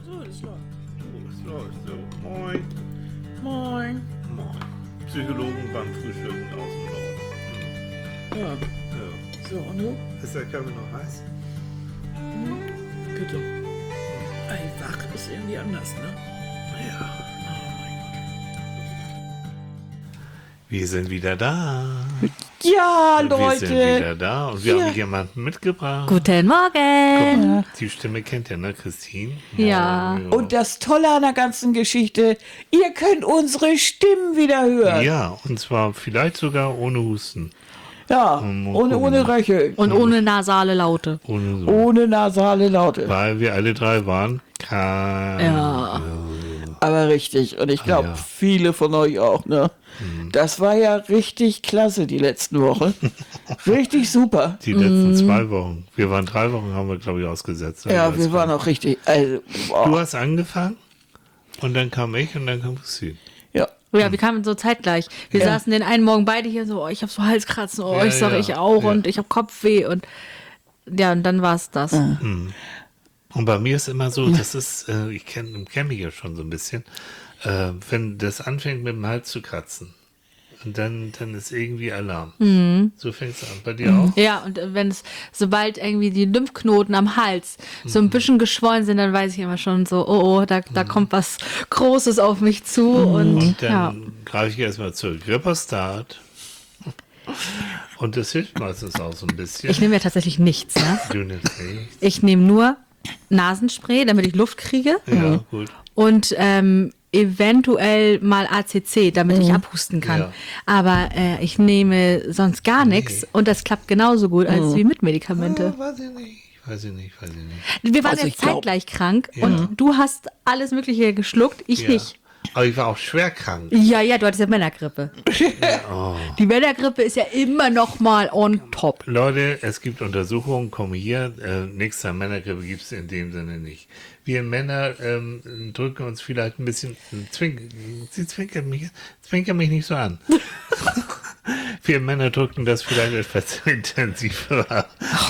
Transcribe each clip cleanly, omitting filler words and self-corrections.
So, das läuft. So, es läuft so. Moin. Moin. Moin. Psychologen beim Frühstücken aus dem Norden. Ja, Ja. so, und du? Ist der Kaffee noch heiß? Bitte. Ey, wach ist irgendwie anders, ne? Ja. Oh mein Wir sind wieder da. Gott. Ja, Wir sind wieder Leute. da und wir Ja. haben jemanden mitgebracht. Guten Morgen. Die Stimme kennt ihr, ne, Christine? Ja. Moin, Und das Tolle an der ganzen Geschichte, ihr könnt unsere Stimmen wieder hören. ja, und zwar vielleicht sogar ohne Husten. Ja, Mal ohne gucken. Röcheln. Und ohne nasale Laute. Ohne so. Ohne nasale Laute. Weil wir alle drei waren krank. Ja. Aber richtig. Und ich glaube, ja. viele von euch auch, ne? Das war ja richtig klasse, die letzten Wochen. Richtig super. Die letzten 2 Wochen. Wir waren 3 Wochen, haben wir, glaube ich, ausgesetzt. Ja, wir waren auch richtig. Also, boah. Du hast angefangen und dann kam ich und dann kam Christine. Ja. Ja, wir kamen so zeitgleich. Wir Ja. saßen den einen Morgen beide hier so, oh, ich habe so Halskratzen, oh, Ja, ich sag ja. ich auch Ja. und ich habe Kopfweh und ja, und dann war es das. Und bei mir ist immer so, das ist, ich kenn mich ja schon so ein bisschen, wenn das anfängt mit dem Hals zu kratzen. Und dann ist irgendwie Alarm. So fängt es an. Bei dir auch? Ja, und wenn es, sobald irgendwie die Lymphknoten am Hals so ein bisschen geschwollen sind, dann weiß ich immer schon so, oh, da kommt was Großes auf mich zu. Und Und dann ja. greife ich erstmal zur Gripper-Start. Und das hilft meistens auch so ein bisschen. Ich nehme ja tatsächlich nichts. Ne? Du nimmst nichts. Ich nehme nur Nasenspray, damit ich Luft kriege. Ja, gut. Und eventuell mal ACC, damit ich abhusten kann. Ja. Aber ich nehme sonst gar nichts und das klappt genauso gut als wie mit Medikamente. Weiß ich nicht. Wir waren Also jetzt ich glaub- zeitgleich krank Ja. und du hast alles Mögliche geschluckt, ich Ja. nicht. Aber ich war auch schwer krank. Ja, du hattest ja Männergrippe. Die Männergrippe ist ja immer noch mal on top. Leute, es gibt Untersuchungen, komm hier, nichts an Männergrippe gibt es in dem Sinne nicht. Wir Männer drücken uns vielleicht ein bisschen, sie zwinkert mich nicht so an. Wir Männer drücken das vielleicht etwas intensiver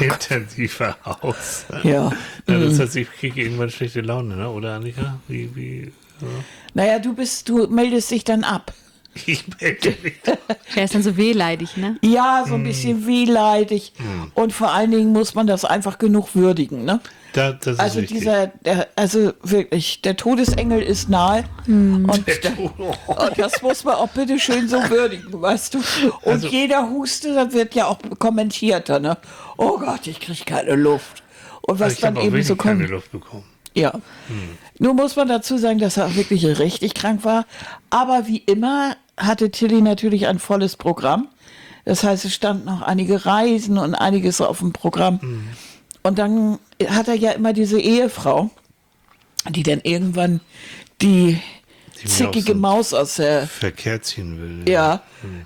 aus. Ja. Ja, das heißt, ich kriege irgendwann schlechte Laune, ne? Oder Annika? Wie? Ja. Naja, du meldest dich dann ab. Ich melde mich. Der ist dann so wehleidig, ne? Ja, so ein bisschen wehleidig. Und vor allen Dingen muss man das einfach genug würdigen, ne? Das ist Also richtig. also wirklich, der Todesengel ist nahe. Und das muss man auch bitte schön so würdigen, weißt du. Und Also- jeder Huste, das wird ja auch kommentiert, ne? Oh Gott, ich kriege keine Luft. Und was Ich dann habe auch eben wirklich so keine kommt. Luft bekommen. Ja. Nur muss man dazu sagen, dass er auch wirklich richtig krank war. Aber wie immer hatte Tilly natürlich ein volles Programm. Das heißt, es standen noch einige Reisen und einiges auf dem Programm. Und dann hat er ja immer diese Ehefrau, die dann irgendwann die Die mir zickige auch so Maus aus der Verkehr ziehen will. ja,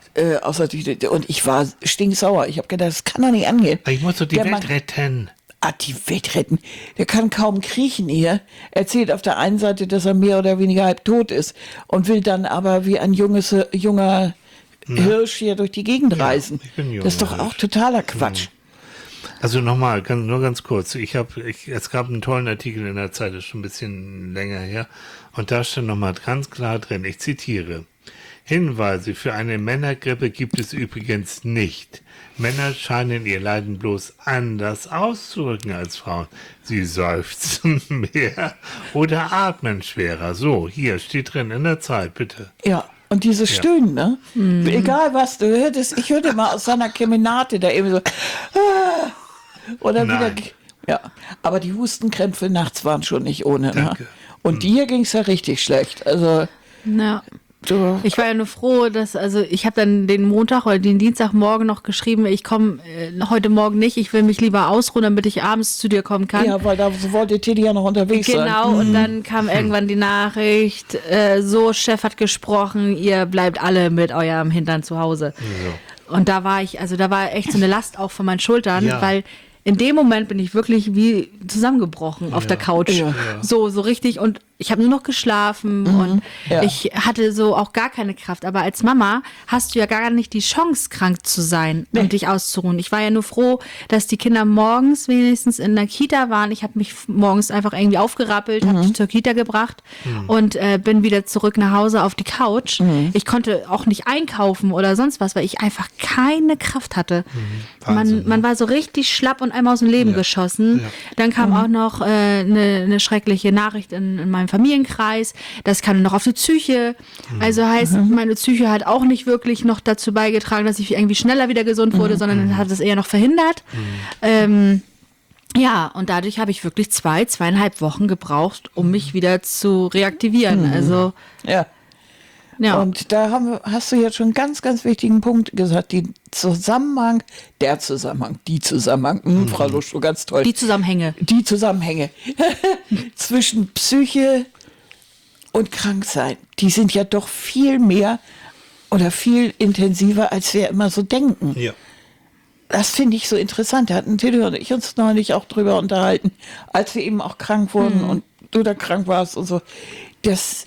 und ich war stinksauer. Ich habe gedacht, das kann doch nicht angehen. Ich muss doch die Der Welt Mann- retten. Die Welt retten. Der kann kaum kriechen hier. Erzählt auf der einen Seite, dass er mehr oder weniger halb tot ist und will dann aber wie ein junger Hirsch hier durch die Gegend reisen. ich bin ein Das ist junger doch auch Hirsch. totaler Quatsch. Also nochmal, nur ganz kurz. Es gab einen tollen Artikel in der Zeit, das ist schon ein bisschen länger her. Und da stand nochmal ganz klar drin, ich zitiere: Hinweise für eine Männergrippe gibt es übrigens nicht. Männer scheinen ihr Leiden bloß anders auszudrücken als Frauen. Sie seufzen mehr oder atmen schwerer. So, hier steht drin in der Zeit, bitte. Ja. Und diese Stöhnen, ne? Egal was du hörtest, ich hörte mal aus seiner Kemenate da eben so. Oder wieder. Nein. Ja. Aber die Hustenkrämpfe nachts waren schon nicht ohne, ne? Danke. Und dir ging es ja richtig schlecht. Also, Ja. du. Ich war ja nur froh, dass, also ich habe dann den Montag oder den Dienstagmorgen noch geschrieben, ich komme heute Morgen nicht, ich will mich lieber ausruhen, damit ich abends zu dir kommen kann. Ja, weil da wollte Tilly ja noch unterwegs sein. Genau, und dann kam irgendwann die Nachricht, so, Chef hat gesprochen, ihr bleibt alle mit eurem Hintern zu Hause. Und da war echt so eine Last auch von meinen Schultern, Ja. weil in dem Moment bin ich wirklich wie zusammengebrochen auf der Couch. Ja. So richtig. Und ich habe nur noch geschlafen und Ja. ich hatte so auch gar keine Kraft. Aber als Mama hast du ja gar nicht die Chance, krank zu sein und dich auszuruhen. Ich war ja nur froh, dass die Kinder morgens wenigstens in der Kita waren. Ich habe mich morgens einfach irgendwie aufgerappelt, habe die zur Kita gebracht und bin wieder zurück nach Hause auf die Couch. Ich konnte auch nicht einkaufen oder sonst was, weil ich einfach keine Kraft hatte. Wahnsinn, Man war so richtig schlapp und einmal aus dem Leben geschossen. Ja. Dann kam auch noch eine schreckliche Nachricht in meinem Familienkreis. Das kam noch auf die Psyche. Also heißt, meine Psyche hat auch nicht wirklich noch dazu beigetragen, dass ich irgendwie schneller wieder gesund wurde, sondern hat es eher noch verhindert. Ja, und dadurch habe ich wirklich 2,5 Wochen gebraucht, um mich wieder zu reaktivieren. Also, Ja. ja. Und da hast du jetzt schon einen ganz, ganz wichtigen Punkt gesagt. Die Zusammenhang, Frau Luschko, ganz toll. Die Zusammenhänge. Die Zusammenhänge zwischen Psyche und Kranksein, die sind ja doch viel mehr oder viel intensiver, als wir immer so denken. Ja. Das finde ich so interessant. Da hatten Tilly und ich uns neulich auch drüber unterhalten, als wir eben auch krank wurden und du da krank warst und so, dass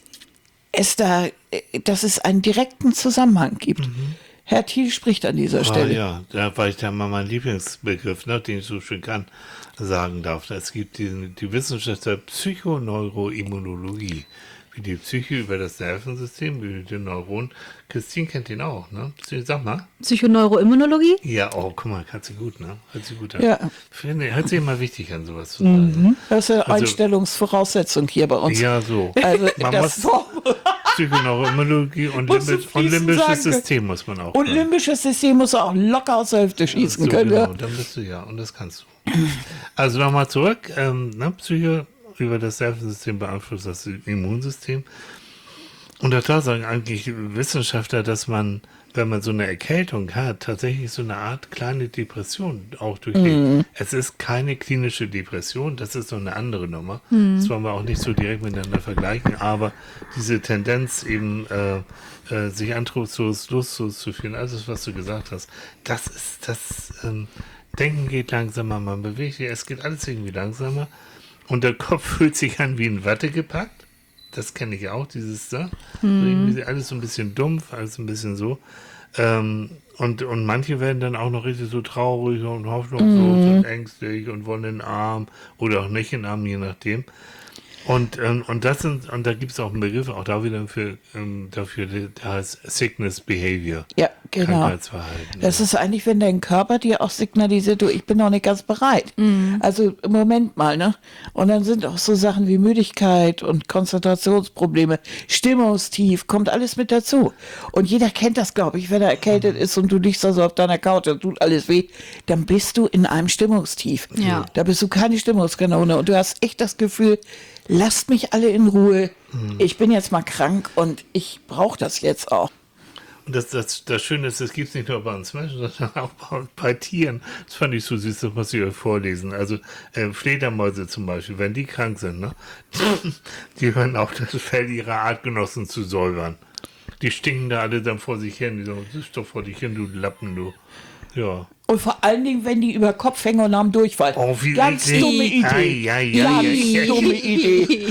es einen direkten Zusammenhang gibt. Herr Thiel spricht an dieser Stelle. Ja, da war ich da mal mein Lieblingsbegriff, ne, den ich so schön sagen darf. Es gibt die Wissenschaft der Psychoneuroimmunologie, wie die Psyche über das Nervensystem, wie die Neuronen. Christine kennt den auch, ne? Sag mal. Psychoneuroimmunologie? Ja, oh, guck mal, hat sie gut, ne? Hört sie gut an. Ja. Hört sich immer wichtig an, sowas zu sagen. Das ist eine Also- Einstellungsvoraussetzung hier bei uns. Ja, so. Also Man das muss Psychoneuroimmunologie und Musst du fließend limbisches sagen können. System muss man auch und können. limbisches System muss auch locker aus der Hüfte schießen So, können. genau, Ja. dann bist du ja, und das kannst du. Also nochmal zurück, Psyche über das Nervensystem beeinflusst das Immunsystem. Und auch da sagen eigentlich Wissenschaftler, dass man, wenn man so eine Erkältung hat, tatsächlich so eine Art kleine Depression auch durchlebt. Es ist keine klinische Depression, das ist so eine andere Nummer. Das wollen wir auch nicht so direkt miteinander vergleichen, aber diese Tendenz eben, sich antrubslos, lustlos zu fühlen, alles, was du gesagt hast, Denken geht langsamer, man bewegt sich, es geht alles irgendwie langsamer und der Kopf fühlt sich an wie in Watte gepackt. Das kenne ich auch, dieses da. Irgendwie alles so ein bisschen dumpf, alles ein bisschen so. Und manche werden dann auch noch richtig so traurig und hoffnungslos und ängstlich und wollen den Arm oder auch nicht den Arm, je nachdem. Und da gibt es auch einen Begriff, auch da wieder dafür, der heißt Sickness Behavior. Ja, genau. Krankheitsverhalten. Das ist eigentlich, wenn dein Körper dir auch signalisiert, du, ich bin noch nicht ganz bereit. Also im Moment mal, ne? Und dann sind auch so Sachen wie Müdigkeit und Konzentrationsprobleme, Stimmungstief, kommt alles mit dazu. Und jeder kennt das, glaube ich, wenn er erkältet ist und du liegst da so auf deiner Couch und tut alles weh, dann bist du in einem Stimmungstief. Ja. Da bist du keine Stimmungskanone und du hast echt das Gefühl, lasst mich alle in Ruhe. Ich bin jetzt mal krank und ich brauche das jetzt auch. Und das Schöne ist, das gibt es nicht nur bei uns Menschen, sondern auch bei Tieren. Das fand ich so süß, das muss ich euch vorlesen. Also Fledermäuse zum Beispiel, wenn die krank sind, ne, die hören auch das Fell ihrer Artgenossen zu säubern. Die stinken da alle dann vor sich hin. Die sagen, siehst doch vor dich hin, du Lappen, du. Ja. Und vor allen Dingen, wenn die über Kopf hängen und haben Durchfall. Oh, wie Ganz eklig. dumme Idee. Ei. Dumme Idee.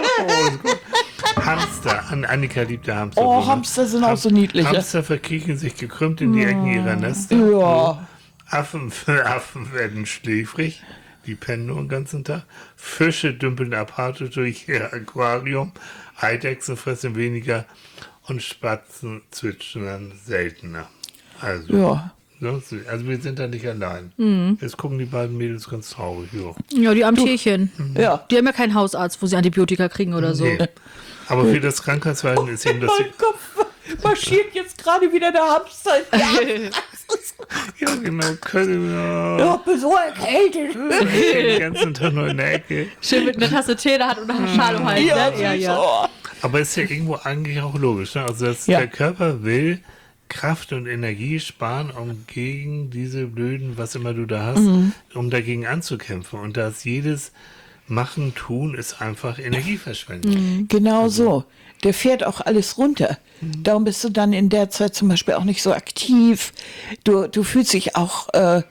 Hamster, Annika liebt ja Hamster. Oh, Hamster sind auch so niedlich. Hamster verkriechen sich gekrümmt in die Ecken ihrer Nester. Ja. Affen werden schläfrig, die pennen nur den ganzen Tag. Fische dümpeln apathisch durch ihr Aquarium. Eidechsen fressen weniger und Spatzen zwitschern seltener. Also, Ja. also wir sind da nicht allein. Jetzt gucken die beiden Mädels ganz traurig. Ja. Ja, die armen Tierchen. Ja. Die haben ja keinen Hausarzt, wo sie Antibiotika kriegen oder so. Nee. Aber für das Krankheitsverhalten ist eben das... Mein Kopf marschiert jetzt gerade wieder der Hamster. Ja, genau. Können Ja, bin so erkältet. den ganzen Tag nur in der Ecke. Schön mit einer Tasse Tee da hat und einer Schale um Hals. Ja, ne? Ja. so. Aber ist ja irgendwo eigentlich auch logisch. Ne? Also Ja. der Körper will Kraft und Energie sparen, um gegen diese blöden, was immer du da hast, um dagegen anzukämpfen. Und das jedes Machen, Tun ist einfach Energieverschwendung. Genau so. Der fährt auch alles runter. Darum bist du dann in der Zeit zum Beispiel auch nicht so aktiv. Du fühlst dich auch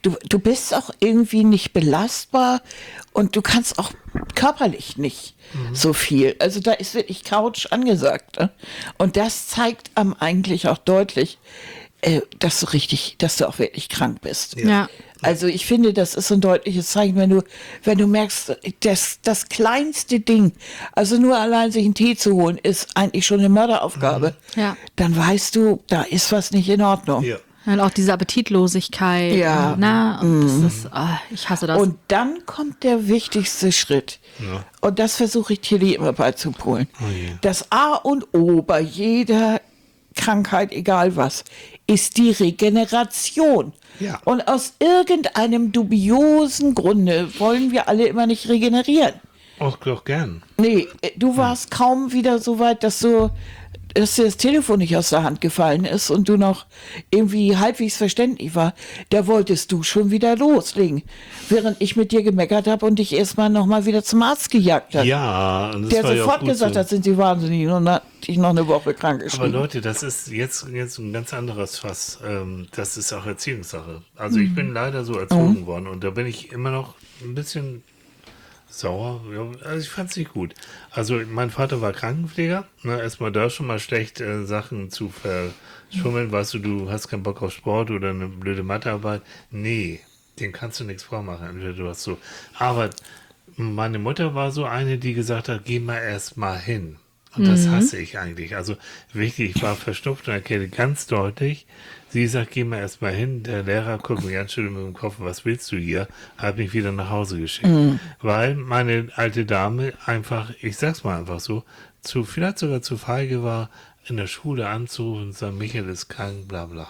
du bist auch irgendwie nicht belastbar und du kannst auch körperlich nicht so viel. Also da ist wirklich Couch angesagt. Ne? Und das zeigt am eigentlich auch deutlich, dass du auch wirklich krank bist. Ja. Also ich finde, das ist so ein deutliches Zeichen, wenn du merkst, das kleinste Ding, also nur allein sich einen Tee zu holen, ist eigentlich schon eine Mörderaufgabe. Ja. Dann weißt du, da ist was nicht in Ordnung. Ja. Und auch diese Appetitlosigkeit. Ja. Und das ist, ich hasse das. Und dann kommt der wichtigste Schritt. Ja. Und das versuche ich Tilly immer beizubringen. Oh je. Das A und O bei jeder Krankheit, egal was, ist die Regeneration. Ja. Und aus irgendeinem dubiosen Grunde wollen wir alle immer nicht regenerieren. Auch gern. Nee, du warst kaum wieder so weit, dass dir das Telefon nicht aus der Hand gefallen ist und du noch irgendwie halbwegs verständlich war, da wolltest du schon wieder loslegen. Während ich mit dir gemeckert habe und dich erstmal nochmal wieder zum Arzt gejagt habe. Ja, und das Der war ja auch sofort gut gesagt so. hat, sind sie wahnsinnig und hat dich noch eine Woche krank Aber geschrieben. Leute, das ist jetzt ein ganz anderes Fass. Das ist auch Erziehungssache. Also ich bin leider so erzogen worden und da bin ich immer noch ein bisschen sauer. Ja, also ich fand es nicht gut. Also mein Vater war Krankenpfleger. Ne, erstmal da schon mal schlecht, Sachen zu verschummeln. Weißt du hast keinen Bock auf Sport oder eine blöde Mathearbeit. Nee, den kannst du nichts vormachen. Entweder du hast so. Aber meine Mutter war so eine, die gesagt hat, geh mal erst mal hin. Und das hasse ich eigentlich. Also wichtig, ich war verstopft und erkenne ganz deutlich, sie sagt, geh mal erst mal hin. Der Lehrer guckt mir ganz schön mit dem Kopf, was willst du hier? Hat mich wieder nach Hause geschickt. Weil meine alte Dame einfach, ich sag's mal einfach so, vielleicht sogar zu feige war, in der Schule anzurufen und zu sagen, Michael ist krank, bla bla.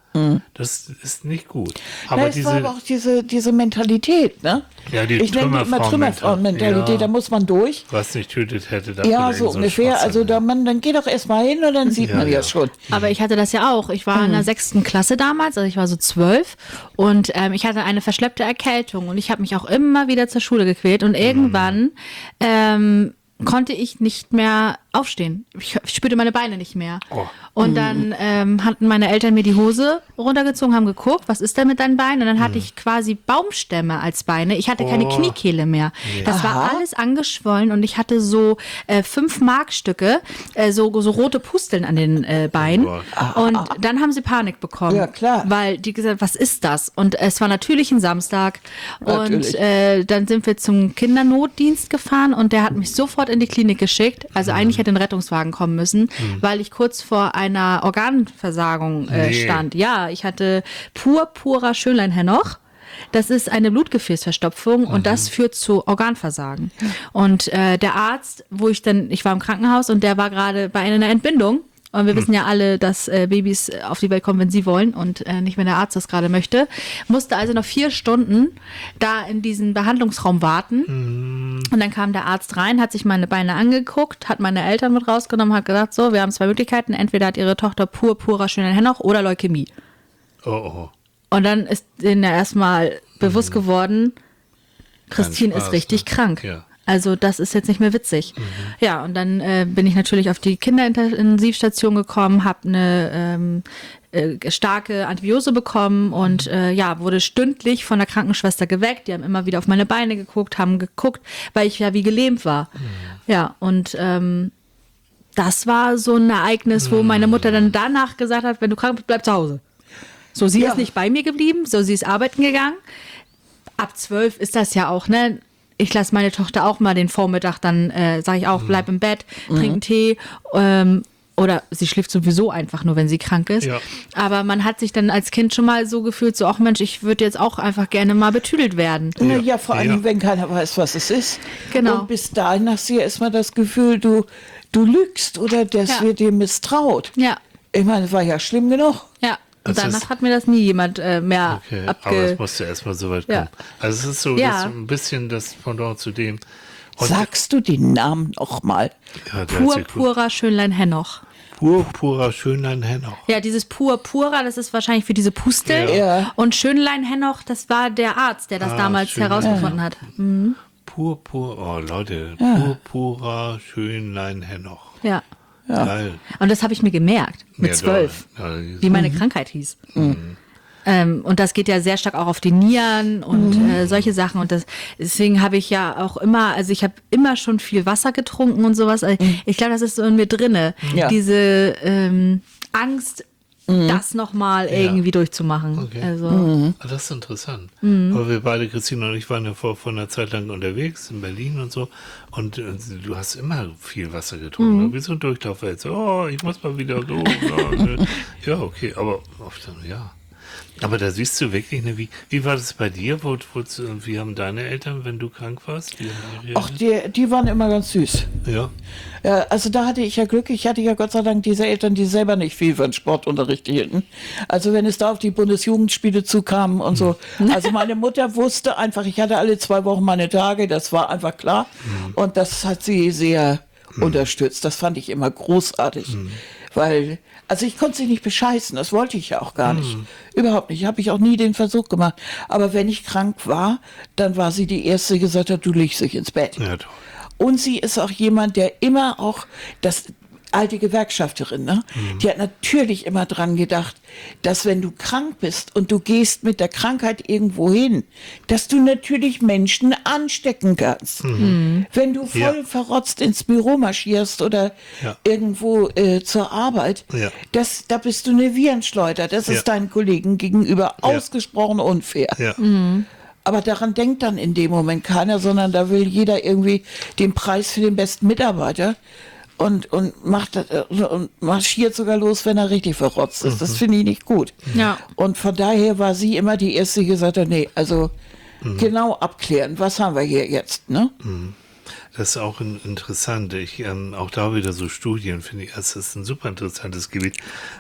Das ist nicht gut. Aber Es war aber auch diese Mentalität, ne? Ja, die ich nenne die immer Trümmerfrauen-Mentalität, Ja. da muss man durch. was nicht tötet, hätte dafür Ja, irgend so ein ungefähr. Schwachsinn. Also dann geh doch erst mal hin und dann sieht Ja, man ja ja. schon. Aber ich hatte das ja auch. Ich war in der 6. Klasse damals, also ich war so 12 und ich hatte eine verschleppte Erkältung und ich habe mich auch immer wieder zur Schule gequält und irgendwann konnte ich nicht mehr aufstehen. Ich spürte meine Beine nicht mehr. Oh. Und dann hatten meine Eltern mir die Hose runtergezogen, haben geguckt, was ist denn mit deinen Beinen? Und dann hatte ich quasi Baumstämme als Beine. Ich hatte keine Kniekehle mehr. Das war alles angeschwollen und ich hatte so 5 Markstücke, so rote Pusteln an den Beinen. Oh Und dann haben sie Panik bekommen. Ja, klar. Weil die gesagt, was ist das? Und es war natürlich ein Samstag. Natürlich. Und dann sind wir zum Kindernotdienst gefahren und der hat mich sofort in die Klinik geschickt. Also eigentlich hätte ein Rettungswagen kommen müssen, weil ich kurz vor einer Organversagung stand. Ja, ich hatte purer Schönlein-Henoch. Das ist eine Blutgefäßverstopfung und das führt zu Organversagen. Und der Arzt, ich war im Krankenhaus und der war gerade bei einer Entbindung. Und wir wissen ja alle, dass Babys auf die Welt kommen, wenn sie wollen und nicht, wenn der Arzt das gerade möchte. Musste also noch 4 Stunden da in diesem Behandlungsraum warten. Und dann kam der Arzt rein, hat sich meine Beine angeguckt, hat meine Eltern mit rausgenommen, hat gesagt, so, wir haben 2 Möglichkeiten. Entweder hat ihre Tochter purer Schönlein-Henoch oder Leukämie. Oh. Und dann ist ihnen erstmal bewusst geworden, Christine Spaß, ist richtig ne? krank. Ja. Also das ist jetzt nicht mehr witzig. Ja, und dann bin ich natürlich auf die Kinderintensivstation gekommen, habe eine starke Antibiose bekommen und wurde stündlich von der Krankenschwester geweckt. Die haben immer wieder auf meine Beine geguckt, weil ich ja wie gelähmt war. Ja, und das war so ein Ereignis, wo meine Mutter dann danach gesagt hat, wenn du krank bist, bleib zu Hause. So, sie ist nicht bei mir geblieben, so, sie ist arbeiten gegangen. Ab 12 ist das ja auch, ne? Ich lasse meine Tochter auch mal den Vormittag, dann sage ich auch, bleib im Bett, trink einen Tee. Oder sie schläft sowieso einfach nur, wenn sie krank ist. Ja. Aber man hat sich dann als Kind schon mal so gefühlt, so, ach Mensch, ich würde jetzt auch einfach gerne mal betüdelt werden. Ja, vor allem, wenn keiner weiß, was es ist. Genau. Und bis dahin hast du ja erstmal das Gefühl, du lügst oder dass wird dir misstraut. Ja, Ich meine, es war ja schlimm genug. ja. Und Das danach ist- hat mir das nie jemand mehr Okay, aber es musste erstmal so weit kommen. Ja. Also es ist so Ja. das ist ein bisschen das Pendant zu dem. Und Sagst du den Namen noch mal? ja, der hat sich gut- purer Schönlein-Henoch. purer Schönlein-Henoch. Ja, dieses purer, das ist wahrscheinlich für diese Pustel. Ja. Und Schönlein-Henoch, das war der Arzt, der das damals Schönlein. herausgefunden hat. Oh Leute, purer Schönlein-Henoch. Ja. Geil. Und das habe ich mir gemerkt, mit Ja, 12, doch. Ja, wie meine Krankheit hieß. Und das geht ja sehr stark auch auf die Nieren und solche Sachen. Und deswegen habe ich ja auch immer, also ich habe immer schon viel Wasser getrunken und sowas. Also ich glaube, das ist so in mir drinne. Ja. Diese Angst, das nochmal irgendwie durchzumachen. Okay. Also, Das ist interessant. Aber wir beide, Christine und ich, waren ja vor einer Zeit lang unterwegs in Berlin und so. Und du hast immer viel Wasser getrunken. Ne? Wie so ein Durchlaufer jetzt. Oh, ich muss mal wieder so. Ja, okay. Aber oft dann, ja. Aber da siehst du wirklich, ne, wie war das bei dir? Wie haben deine Eltern, wenn du krank warst? Ach, die waren immer ganz süß. Ja. Ja, also da hatte ich ja Glück. Ich hatte ja Gott sei Dank diese Eltern, die selber nicht viel von Sportunterricht hielten. Also wenn es da auf die Bundesjugendspiele zukam und so. Also meine Mutter wusste einfach, ich hatte alle 2 Wochen meine Tage, das war einfach klar. Und das hat sie sehr unterstützt. Das fand ich immer großartig. Weil, also ich konnte sie nicht bescheißen, das wollte ich ja auch gar nicht. Überhaupt nicht, habe ich auch nie den Versuch gemacht. Aber wenn ich krank war, dann war sie die Erste, die gesagt hat, du legst dich ins Bett. Ja, toll. Und sie ist auch jemand, der immer auch, das alte Gewerkschafterin, ne? Die hat natürlich immer dran gedacht, dass wenn du krank bist und du gehst mit der Krankheit irgendwo hin, dass du natürlich Menschen anstecken kannst. Wenn du voll verrotzt ins Büro marschierst oder irgendwo zur Arbeit, da bist du eine Virenschleuder. Das ist deinen Kollegen gegenüber ausgesprochen unfair. Ja. Aber daran denkt dann in dem Moment keiner, sondern da will jeder irgendwie den Preis für den besten Mitarbeiter und macht und marschiert sogar los, wenn er richtig verrotzt ist. Das finde ich nicht gut. Ja. Und von daher war sie immer die Erste, die gesagt hat, nee, also genau abklären, was haben wir hier jetzt, ne? Das ist auch interessant. Auch da wieder so Studien, finde ich, das ist ein super interessantes Gebiet.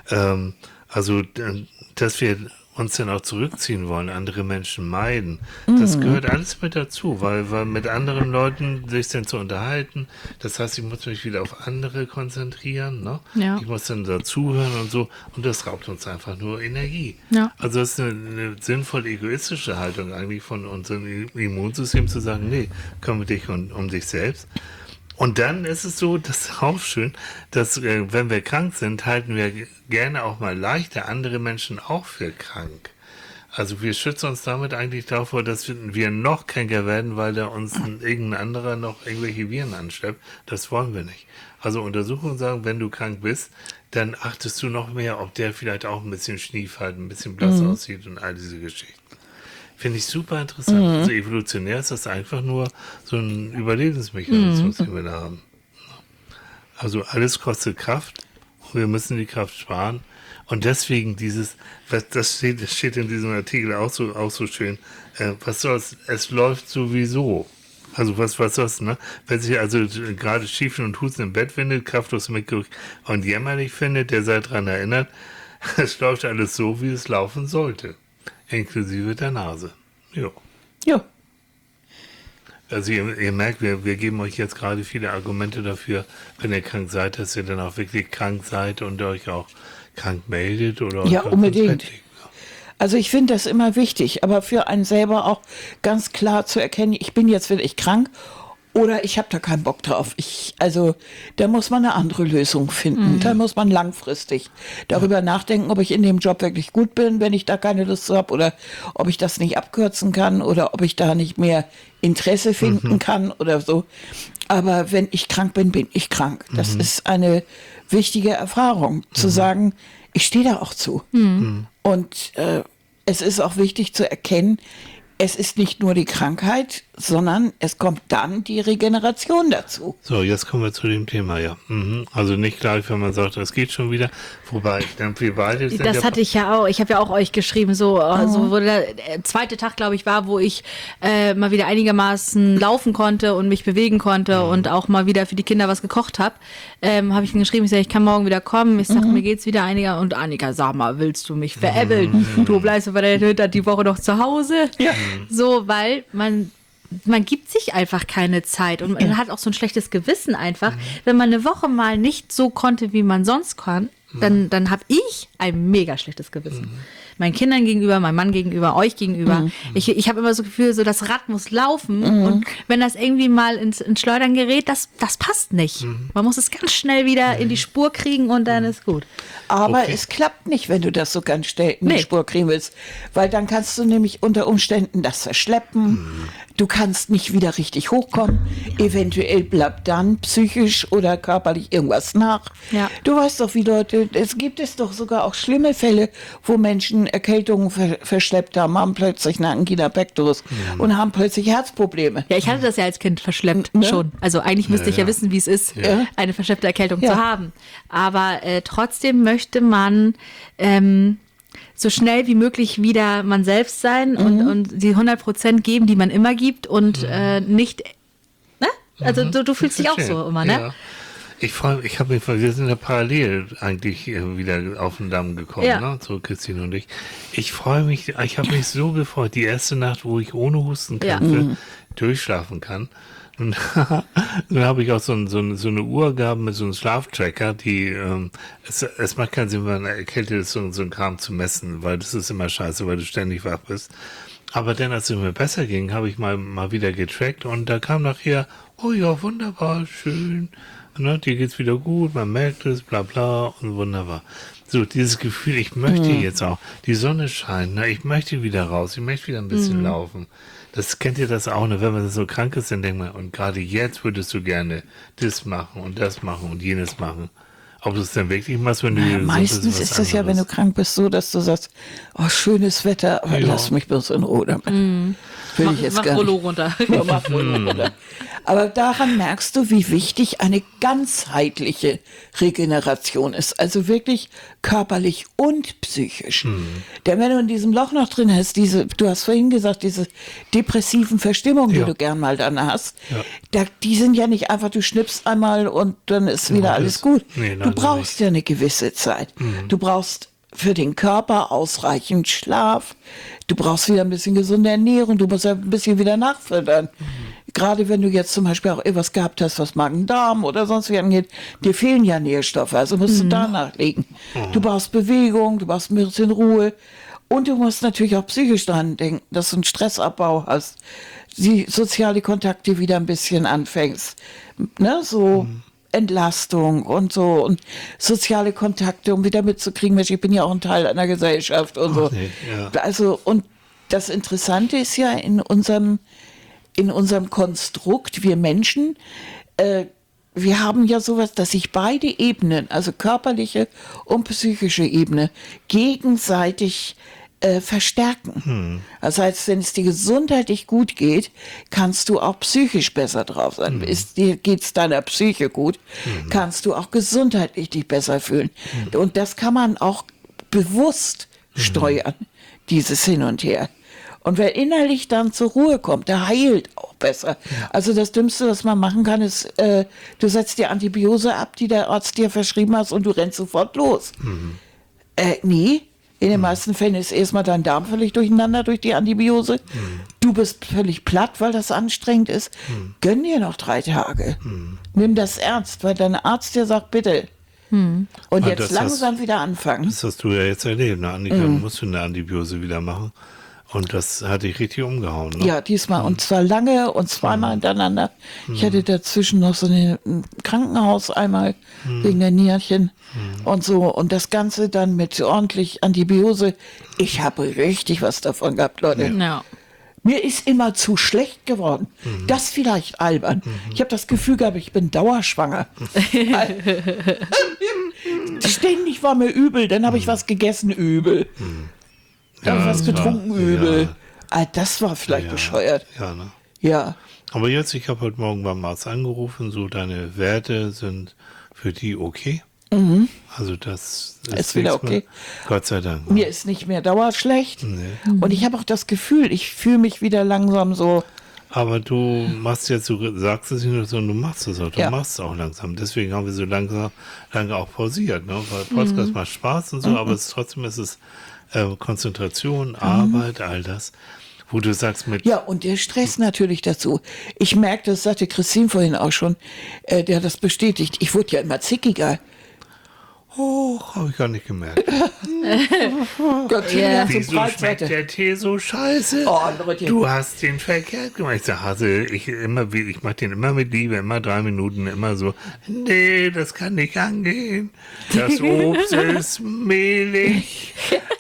Dass wir uns dann auch zurückziehen wollen, andere Menschen meiden, das gehört alles mit dazu, weil mit anderen Leuten sich dann zu unterhalten, das heißt, ich muss mich wieder auf andere konzentrieren, ne? Ja. Ich muss dann dazuhören und so, und das raubt uns einfach nur Energie. Ja. Also das ist eine sinnvoll egoistische Haltung eigentlich von unserem Immunsystem zu sagen, nee, kümmere dich um dich selbst. Und dann ist es so, das ist auch schön, dass wenn wir krank sind, halten wir gerne auch mal leichter andere Menschen auch für krank. Also wir schützen uns damit eigentlich davor, dass wir noch kränker werden, weil da uns irgendein anderer noch irgendwelche Viren anschleppt. Das wollen wir nicht. Also Untersuchungen sagen, wenn du krank bist, dann achtest du noch mehr, ob der vielleicht auch ein bisschen Schnief hat, ein bisschen blass aussieht und all diese Geschichten. Finde ich super interessant. Also evolutionär ist das einfach nur so ein Überlebensmechanismus, den wir da haben. Also alles kostet Kraft und wir müssen die Kraft sparen. Und deswegen das steht in diesem Artikel auch so schön, was soll's, es läuft sowieso. Also was soll's, ne? Wer sich also gerade schiefen und husten im Bett findet, kraftlos mitgerückt und jämmerlich findet, der sei daran erinnert, es läuft alles so, wie es laufen sollte. Inklusive der Nase. Jo. Ja. Also ihr merkt, wir geben euch jetzt gerade viele Argumente dafür, wenn ihr krank seid, dass ihr dann auch wirklich krank seid und euch auch krank meldet oder Ja, euch auch unbedingt. ins Bett legt. Also ich finde das immer wichtig, aber für einen selber auch ganz klar zu erkennen, ich bin jetzt wirklich krank oder ich habe da keinen Bock drauf. Also da muss man eine andere Lösung finden. Da muss man langfristig darüber nachdenken, ob ich in dem Job wirklich gut bin, wenn ich da keine Lust habe oder ob ich das nicht abkürzen kann oder ob ich da nicht mehr Interesse finden kann oder so. Aber wenn ich krank bin, bin ich krank. Das ist eine wichtige Erfahrung, zu sagen, ich stehe da auch zu. Und es ist auch wichtig zu erkennen, es ist nicht nur die Krankheit, sondern es kommt dann die Regeneration dazu. So, jetzt kommen wir zu dem Thema, ja. Also nicht gleich, wenn man sagt, das geht schon wieder. Wobei, dann wir beide sind das hatte ich ja auch. Ich habe ja auch euch geschrieben, so wo der zweite Tag, glaube ich, war, wo ich mal wieder einigermaßen laufen konnte und mich bewegen konnte und auch mal wieder für die Kinder was gekocht habe. Habe ich ihm geschrieben, ich sage, ich kann morgen wieder kommen. Ich sage, mir geht's wieder einiger. Und Annika, sag mal, willst du mich veräppeln? Du bleibst bei der Hütte die Woche noch zu Hause. Ja. So, weil man gibt sich einfach keine Zeit und man hat auch so ein schlechtes Gewissen einfach. Wenn man eine Woche mal nicht so konnte, wie man sonst kann, dann habe ich ein mega schlechtes Gewissen. meinen Kindern gegenüber, meinem Mann gegenüber, euch gegenüber. Ich habe immer so das Gefühl, so das Rad muss laufen und wenn das irgendwie mal ins Schleudern gerät, das passt nicht. Man muss es ganz schnell wieder in die Spur kriegen und dann ist gut. Aber es klappt nicht, wenn du das so ganz schnell in die Spur kriegen willst, weil dann kannst du nämlich unter Umständen das verschleppen. Du kannst nicht wieder richtig hochkommen. Eventuell bleibt dann psychisch oder körperlich irgendwas nach. Ja. Du weißt doch, wie Leute, es gibt doch sogar auch schlimme Fälle, wo Menschen Erkältungen verschleppt haben plötzlich eine Angina pectoris und haben plötzlich Herzprobleme. Ja, ich hatte das ja als Kind verschleppt schon. Also eigentlich müsste ich ja wissen, wie es ist, eine verschleppte Erkältung zu haben. Aber trotzdem möchte man so schnell wie möglich wieder man selbst sein und die 100% geben, die man immer gibt und nicht, ne? Also du fühlst dich auch so immer, ne? Ja. Wir sind ja parallel eigentlich wieder auf den Damm gekommen, ne? So Christine und ich. Ich freue mich, ich habe mich so gefreut, die erste Nacht, wo ich ohne Hustenkämpfe durchschlafen kann. Und dann habe ich auch so eine Uhr gehabt mit so einem Schlaftracker, die, es macht keinen Sinn, wenn man erkältet ist, so ein Kram zu messen, weil das ist immer scheiße, weil du ständig wach bist. Aber dann, als es mir besser ging, habe ich mal wieder getrackt und da kam nachher, oh ja, wunderbar, schön, ne, dir geht's wieder gut, man merkt es, bla bla und wunderbar. So, dieses Gefühl, ich möchte jetzt auch, die Sonne scheint, ne, ich möchte wieder raus, ich möchte wieder ein bisschen laufen. Das kennt ihr das auch, ne? Wenn man so krank ist, dann denkt man, und gerade jetzt würdest du gerne das machen und jenes machen. Ob du es dann wirklich machst, wenn du... Meistens ist es ja, wenn du krank bist, so, dass du sagst, oh, schönes Wetter, aber lass mich bloß in Ruhe damit. Will ich jetzt mach gar Rollo nicht. runter. Ja, mach Rollo runter. Aber daran merkst du, wie wichtig eine ganzheitliche Regeneration ist. Also wirklich körperlich und psychisch. Denn wenn du in diesem Loch noch drin hast, du hast vorhin gesagt, diese depressiven Verstimmungen, die du gern mal dann hast, die sind ja nicht einfach, du schnippst einmal und dann ist wieder alles gut. Nee, Du brauchst ja eine gewisse Zeit. Du brauchst für den Körper ausreichend Schlaf. Du brauchst wieder ein bisschen gesunde Ernährung. Du musst ja ein bisschen wieder nachfüttern. Gerade wenn du jetzt zum Beispiel auch etwas gehabt hast, was Magen-Darm oder sonst wie angeht, dir fehlen ja Nährstoffe, also musst du da nachlegen. Du brauchst Bewegung, du brauchst ein bisschen Ruhe und du musst natürlich auch psychisch dran denken, dass du einen Stressabbau hast, die soziale Kontakte wieder ein bisschen anfängst, ne, so Entlastung und so und soziale Kontakte, um wieder mitzukriegen, Mensch, ich bin ja auch ein Teil einer Gesellschaft und so. Nee, ja. Also, und das Interessante ist ja in unserem Konstrukt, wir Menschen, wir haben ja sowas, dass sich beide Ebenen, also körperliche und psychische Ebene, gegenseitig verstärken. Das heißt, wenn es dir gesundheitlich gut geht, kannst du auch psychisch besser drauf sein. Geht es deiner Psyche gut, kannst du auch gesundheitlich dich besser fühlen. Und das kann man auch bewusst steuern, dieses Hin und Her. Und wer innerlich dann zur Ruhe kommt, der heilt auch besser. Also das Dümmste, was man machen kann, ist, du setzt die Antibiose ab, die der Arzt dir verschrieben hat, und du rennst sofort los. Nee, in den meisten Fällen ist erstmal dein Darm völlig durcheinander durch die Antibiose. Du bist völlig platt, weil das anstrengend ist. Gönn dir noch 3 Tage. Nimm das ernst, weil dein Arzt dir sagt, bitte. Und jetzt langsam wieder anfangen. Das hast du ja jetzt erlebt. Ne? Annika, musst du eine Antibiose wieder machen. Und das hat dich richtig umgehauen, ne? Ja, diesmal. Und zwar lange und zweimal hintereinander. Ich hatte dazwischen noch so ein Krankenhaus einmal wegen der Nierchen und so. Und das Ganze dann mit ordentlich Antibiose. Ich habe richtig was davon gehabt, Leute. Ja. Mir ist immer zu schlecht geworden. Das vielleicht albern. Ich habe das Gefühl gehabt, ich bin dauerschwanger. Ständig war mir übel, dann habe ich was gegessen, übel. Dann habe ich was getrunken, übel. Das war vielleicht bescheuert. Ja, ne? Ja. Aber jetzt, ich habe heute Morgen beim Arzt angerufen, so deine Werte sind für die okay. Also das ist wieder okay. Gott sei Dank. Mir ist nicht mehr dauerschlecht. Nee. Und ich habe auch das Gefühl, ich fühle mich wieder langsam so. Aber du machst jetzt, du sagst es nicht nur so, du machst es auch. Du machst es auch langsam. Deswegen haben wir so lange auch pausiert. Ne? Weil Podcast macht Spaß und so, aber trotzdem ist es Konzentration, Arbeit, all das. Wo du sagst mit... Ja, und der Stress natürlich dazu. Ich merke, das sagte Christine vorhin auch schon, der hat das bestätigt. Ich wurde ja immer zickiger. Oh, habe ich gar nicht gemerkt. Gott, ja. So Wieso schmeckt der Tee so scheiße? Oh, Leute. Du hast den verkehrt gemacht. Ich sag, Hase, ich mache den immer mit Liebe, immer 3 Minuten, immer so. Nee, das kann nicht angehen. Das Obst ist mehlig.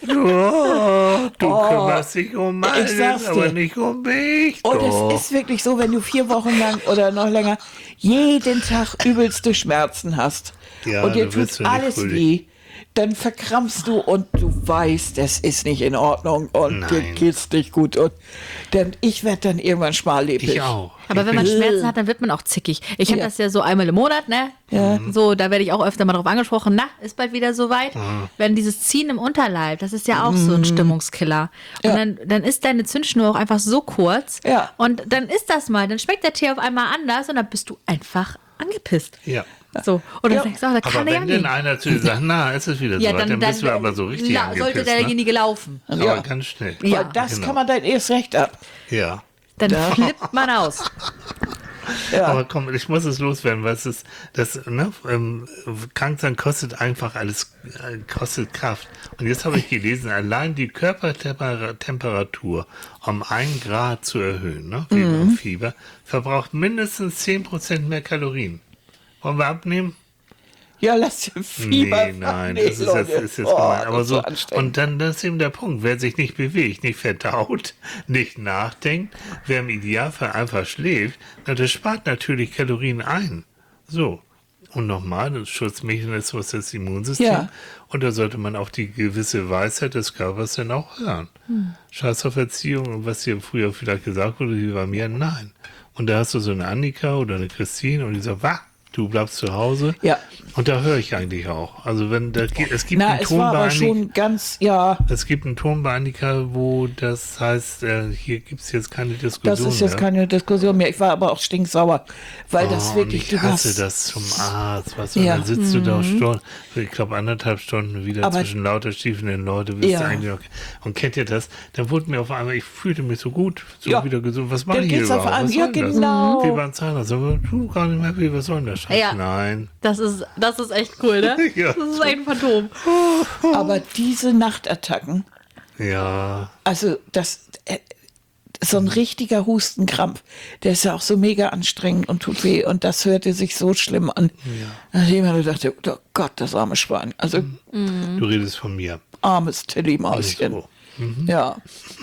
Du kümmerst dich um alles, aber nicht um mich. Und Doch. es ist wirklich so, wenn du 4 Wochen lang oder noch länger jeden Tag übelste Schmerzen hast Ja, und dir da wirst tut du nicht alles fröhlich. weh, dann verkrampfst du und du weißt, es ist nicht in Ordnung und dir Nein. geht's nicht gut. Und ich werde dann irgendwann schmalleblig. Ich auch. Aber wenn man Schmerzen hat, dann wird man auch zickig. Ich habe Ja. das ja so einmal im Monat, ne? Ja. So, da werde ich auch öfter mal drauf angesprochen. Na, ist bald wieder soweit. Wenn dieses Ziehen im Unterleib, das ist ja auch so ein Stimmungskiller. Und Ja. dann ist deine Zündschnur auch einfach so kurz. Ja. Und dann ist das mal, dann schmeckt der Tee auf einmal anders und dann bist du einfach angepisst. Ja. So. Und dann Ja. denkst du, da Aber kann der ja wenn denn nicht. einer zu dir sagt, na, es ist wieder Ja, soweit, dann bist du aber so richtig sollte angepisst, derjenige laufen. ne? Ja. Aber ganz schnell. Ja. Weil das genau. kann man dann erst recht ab. Ja. Dann flippt man aus. Ja. Aber komm, ich muss es loswerden, weil es ist, krank sein kostet einfach alles, kostet Kraft. Und jetzt habe ich gelesen, allein die Körpertemperatur um 1 Grad zu erhöhen, ne, wegen Fieber, verbraucht mindestens 10% mehr Kalorien. Wollen wir abnehmen? Ja, lass den Fieber Nee, nein, nee, das ist Leute. jetzt Oh, gemein. Aber das ist so, anstrengend. und dann, das ist eben der Punkt. Wer sich nicht bewegt, nicht verdaut, nicht nachdenkt, wer im Idealfall einfach schläft, na, das spart natürlich Kalorien ein. So. Und nochmal, das Schutzmechanismus des Immunsystems. Ja. Und da sollte man auf die gewisse Weisheit des Körpers dann auch hören. Scheiß auf Erziehung und was dir früher vielleicht gesagt wurde, wie bei mir, nein. Und da hast du so eine Annika oder eine Christine und die sagt, wah, du bleibst zu Hause. Ja. Und da höre ich eigentlich auch. Also wenn da es gibt Na, einen es Ton war bei aber Annika, schon ganz, ja, es gibt einen Ton bei Annika, wo das heißt, hier gibt es jetzt keine Diskussion das ist jetzt mehr. keine Diskussion mehr. Ich war aber auch stinksauer, weil das Oh, wirklich, und du ich hasse hast, das zum Arzt, weißt du, Ja. und dann sitzt du da Stunden, ich glaube 1,5 Stunden wieder Aber- zwischen lauter stiefenden Leute, bist Ja. du eigentlich okay. Und kennt ihr das? Dann wurde mir auf einmal, ich fühlte mich so gut, so Ja. wieder gesund, was mache Dann ich hier geht's auf überhaupt? einmal, Was ja, soll das? genau. Wie beim Zahnarzt, aber tu gar nicht mehr weh, was soll denn das Scheiß? Ja. Nein. Das ist echt cool, ne? Ja. Das ist ein Phantom. aber diese Nachtattacken, Ja, also so ein richtiger Hustenkrampf, der ist ja auch so mega anstrengend und tut weh und das hörte sich so schlimm an. Nachdem man dachte, oh Gott, das arme Schwein, also du redest von mir. armes Tilly-Mauschen. So. Ja.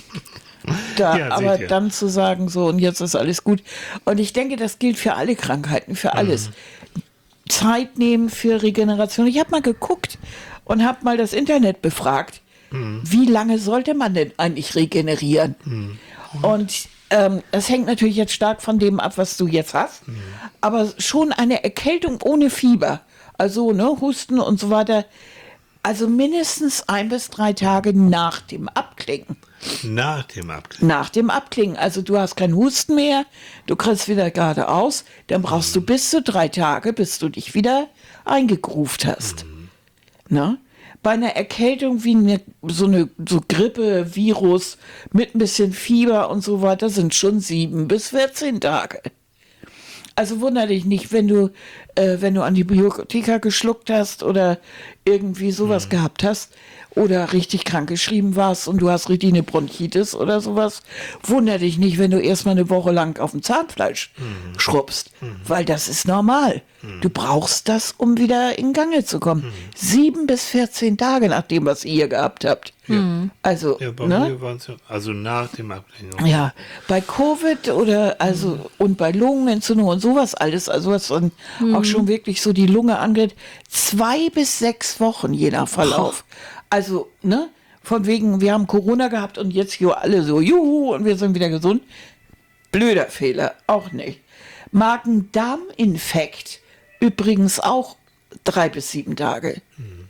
Da, Ja, aber seht ihr. dann zu sagen, so und jetzt ist alles gut. Und ich denke, das gilt für alle Krankheiten, für alles. Zeit nehmen für Regeneration. Ich habe mal geguckt und habe mal das Internet befragt, wie lange sollte man denn eigentlich regenerieren? Und das hängt natürlich jetzt stark von dem ab, was du jetzt hast. Aber schon eine Erkältung ohne Fieber, also ne, Husten und so weiter, also mindestens 1 bis 3 Tage nach dem Abklingen. Nach dem Abklingen. Nach dem Abklingen. Also du hast keinen Husten mehr, du kriegst wieder geradeaus, dann brauchst du bis zu 3 Tage, bis du dich wieder eingegruft hast. Ne? Bei einer Erkältung wie so Grippe, Virus mit ein bisschen Fieber und so weiter sind schon 7 bis 14 Tage. Also wundere dich nicht, wenn du Antibiotika geschluckt hast oder irgendwie sowas gehabt hast oder richtig krank geschrieben warst und du hast richtig eine Bronchitis oder sowas. Wundere dich nicht, wenn du erstmal eine Woche lang auf dem Zahnfleisch schrubbst, weil das ist normal. Du brauchst das, um wieder in Gange zu kommen. 7 bis 14 Tage nach dem, was ihr gehabt habt. Also, Ja, bei ne? mir waren es also nach dem Abklingen. Ja, bei Covid oder und bei Lungenentzündung und sowas alles, also was dann auch schon wirklich so die Lunge angeht, 2 bis 6 Wochen je nach Verlauf. Also, ne, von wegen, wir haben Corona gehabt und jetzt hier alle so, juhu, und wir sind wieder gesund. Blöder Fehler, auch nicht. Magen-Darm-Infekt übrigens auch 3 bis 7 Tage.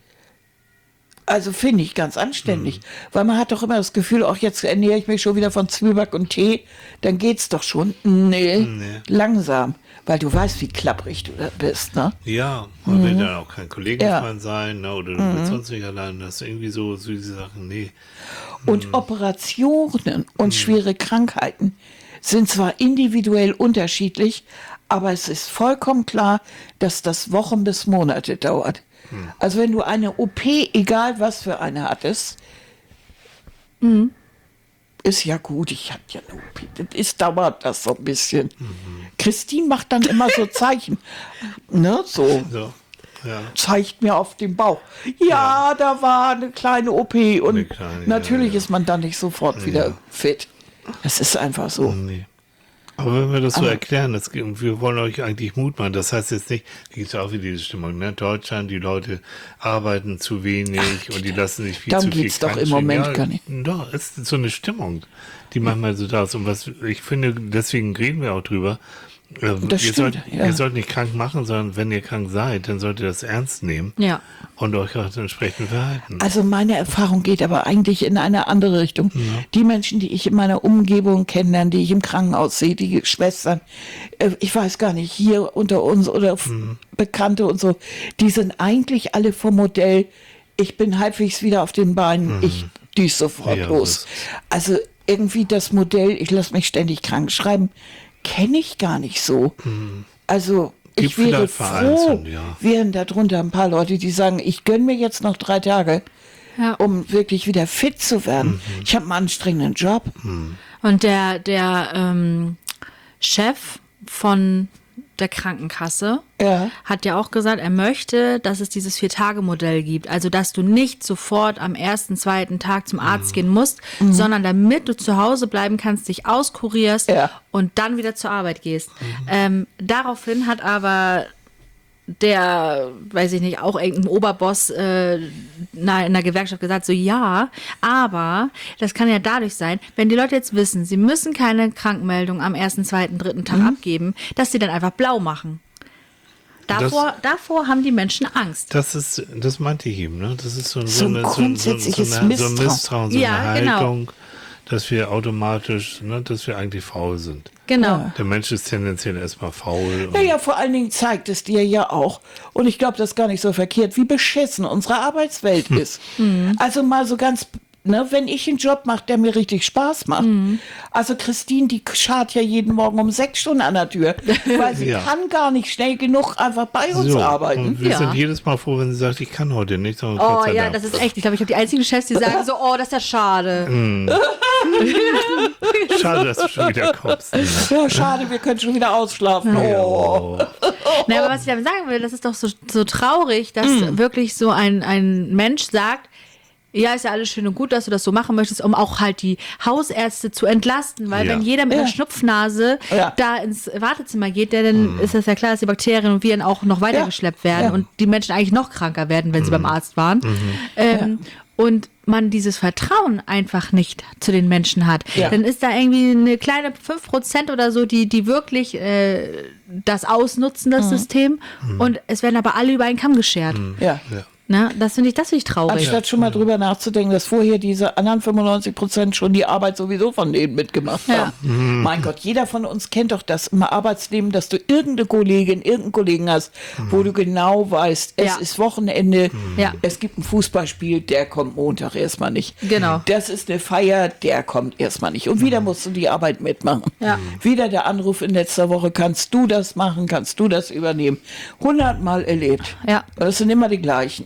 Also finde ich ganz anständig, weil man hat doch immer das Gefühl, auch jetzt ernähre ich mich schon wieder von Zwieback und Tee, dann geht's doch schon. Nee, langsam, weil du weißt, wie klapprig du da bist, ne? Ja, man will dann auch kein Kollegenfreund Ja. sein, ne, oder du willst sonst nicht allein. Das ist irgendwie so diese Sachen, nee. Und Operationen und schwere Krankheiten sind zwar individuell unterschiedlich, Aber es ist vollkommen klar, dass das Wochen bis Monate dauert. Also wenn du eine OP, egal was für eine hattest, ist ja gut, ich hatte ja eine OP. Dauert das so ein bisschen. Christine macht dann immer so Zeichen. Ne, so. So. Ja. Zeigt mir auf den Bauch. Ja, da war eine kleine OP und Eine kleine, natürlich ja. ist man dann nicht sofort wieder fit. Das ist einfach so. Nee. Aber wenn wir das so erklären, wir wollen euch eigentlich Mut machen. Das heißt jetzt nicht, da gibt es auch wieder diese Stimmung, ne? Deutschland, die Leute arbeiten zu wenig und die lassen sich viel Darum zu viel geht's doch im krankschreiben. Moment gar nicht. Doch, es ist so eine Stimmung, die manchmal so da ist. Und was ich finde, deswegen reden wir auch drüber. Das Ihr stimmt, ja. ihr sollt nicht krank machen, sondern wenn ihr krank seid, dann sollt ihr das ernst nehmen Ja. und euch auch entsprechend verhalten. Also meine Erfahrung geht aber eigentlich in eine andere Richtung. Die Menschen, die ich in meiner Umgebung kennenlerne, die ich im Krankenhaus sehe, die Schwestern, ich weiß gar nicht, hier unter uns oder Bekannte und so, die sind eigentlich alle vom Modell, ich bin halbwegs wieder auf den Beinen, ich düse sofort Ja, los. Also irgendwie das Modell, ich lasse mich ständig krank schreiben, kenne ich gar nicht so. Also ich Gibt wäre vielleicht froh, vereinzelt, ja. wären darunter ein paar Leute, die sagen, ich gönne mir jetzt noch 3 Tage, Ja. um wirklich wieder fit zu werden. Ich habe einen anstrengenden Job. Und der Chef von der Krankenkasse Ja. hat ja auch gesagt, er möchte, dass es dieses 4-Tage-Modell gibt. Also, dass du nicht sofort am 1., 2. Tag zum Arzt gehen musst, sondern damit du zu Hause bleiben kannst, dich auskurierst Ja. und dann wieder zur Arbeit gehst. Daraufhin hat aber der, weiß ich nicht, auch irgendein Oberboss in der Gewerkschaft gesagt, so ja, aber das kann ja dadurch sein, wenn die Leute jetzt wissen, sie müssen keine Krankmeldung am 1., 2., 3. Tag abgeben, dass sie dann einfach blau machen. Davor haben die Menschen Angst. Das meinte ich eben, ne? Das ist so ein grundsätzliches Misstrauen. Misstrauen, so Ja, eine genau. Haltung, dass wir automatisch, ne, dass wir eigentlich faul sind. Genau. Der Mensch ist tendenziell erstmal faul. Und Naja, vor allen Dingen zeigt es dir ja auch, und ich glaube, das ist gar nicht so verkehrt, wie beschissen unsere Arbeitswelt ist. Also mal so ganz, ne, wenn ich einen Job mache, der mir richtig Spaß macht. Also Christine, die scharrt ja jeden Morgen um 6 Stunden an der Tür, weil sie Ja. kann gar nicht schnell genug einfach bei uns arbeiten. Und wir Ja. sind jedes Mal froh, wenn sie sagt, ich kann heute nicht. sondern Oh Gott sei ja, Dank. das ist echt. Ich glaube, ich habe die einzigen Chefs, die sagen so, oh, das ist ja schade. Schade, dass du schon wieder kommst. Ja, schade, wir können schon wieder ausschlafen. Oh. Na, aber was ich damit sagen will, das ist doch so traurig, dass wirklich so ein Mensch sagt, ja, ist ja alles schön und gut, dass du das so machen möchtest, um auch halt die Hausärzte zu entlasten, weil Ja. wenn jeder mit einer Ja. Schnupfnase Ja. da ins Wartezimmer geht, dann ist das ja klar, dass die Bakterien und Viren auch noch weitergeschleppt werden Ja. und die Menschen eigentlich noch kranker werden, wenn sie beim Arzt waren. Und man dieses Vertrauen einfach nicht zu den Menschen hat. Ja. Dann ist da irgendwie eine kleine 5% oder so, die wirklich das ausnutzen, das System. Und es werden aber alle über einen Kamm geschert. Ja. Ja. Ne? Das finde ich traurig. Anstatt schon mal drüber nachzudenken, dass vorher diese anderen 95% schon die Arbeit sowieso von denen mitgemacht Ja. haben. Mein Gott, jeder von uns kennt doch das im Arbeitsleben, dass du irgendeine Kollegin, irgendeinen Kollegen hast, wo du genau weißt, es Ja. ist Wochenende, Ja. es gibt ein Fußballspiel, der kommt Montag erstmal nicht. Genau. Das ist eine Feier, der kommt erstmal nicht. Und wieder musst du die Arbeit mitmachen. Ja. Wieder der Anruf in letzter Woche, kannst du das machen, kannst du das übernehmen. 100-mal erlebt. Ja. Das sind immer die gleichen.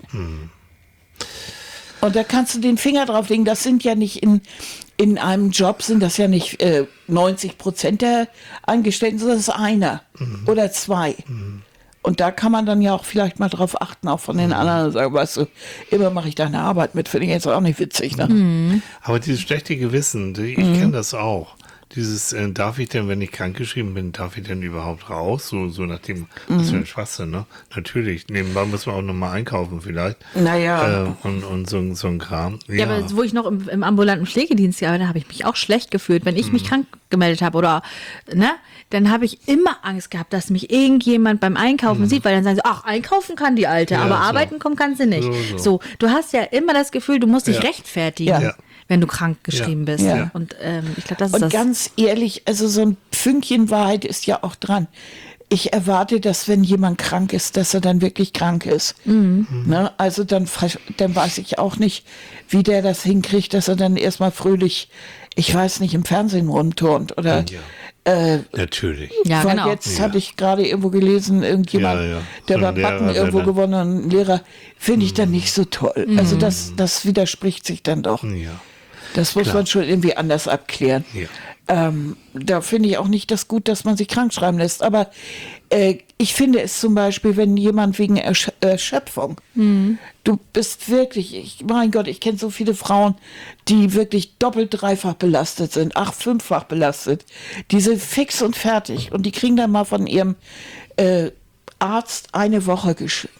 Und da kannst du den Finger drauf legen, das sind ja nicht in einem Job, sind das ja nicht 90% der Angestellten, sondern das ist einer oder 2. Und da kann man dann ja auch vielleicht mal drauf achten, auch von den anderen, und sagen, weißt du, immer mache ich deine Arbeit mit, finde ich jetzt auch nicht witzig. Ne? Aber dieses schlechte Gewissen, ich kenne das auch. Dieses, darf ich denn, wenn ich krankgeschrieben bin, darf ich denn überhaupt raus? So nach dem, was für ein Schwachsinn, ne? Natürlich, nebenbei muss man auch nochmal einkaufen vielleicht. Naja. Und so ein Kram. Ja, aber wo ich noch im ambulanten Pflegedienst gearbeitet habe, habe ich mich auch schlecht gefühlt. Wenn ich mich krank gemeldet habe oder, ne, dann habe ich immer Angst gehabt, dass mich irgendjemand beim Einkaufen sieht, weil dann sagen sie, ach, einkaufen kann die Alte, Ja, aber so. arbeiten kommen kann sie nicht. So. So, du hast ja immer das Gefühl, du musst dich Ja. rechtfertigen, Ja. wenn du krank geschrieben bist. Ja. Und ich glaube, das ist Und das. ganz ehrlich, also so ein Fünkchen Wahrheit ist ja auch dran. Ich erwarte, dass wenn jemand krank ist, dass er dann wirklich krank ist. Ne? Also dann weiß ich auch nicht, wie der das hinkriegt, dass er dann erstmal fröhlich, ich weiß nicht, im Fernsehen rumturnt oder Natürlich. Ja, Weil genau. jetzt hatte ich gerade irgendwo gelesen, irgendjemand, Ja, ja. der So bei ein Backen Lehrer, irgendwo der- gewonnen hat, ein Lehrer, finde ich dann nicht so toll. Also das widerspricht sich dann doch. Ja. Das muss Klar. man schon irgendwie anders abklären. Ja. Da finde ich auch nicht das gut, dass man sich krank schreiben lässt. Aber ich finde es zum Beispiel, wenn jemand wegen Erschöpfung, du bist wirklich, mein Gott, ich kenne so viele Frauen, die wirklich doppelt, dreifach belastet sind, fünffach belastet. Die sind fix und fertig und die kriegen dann mal von ihrem Arzt eine Woche.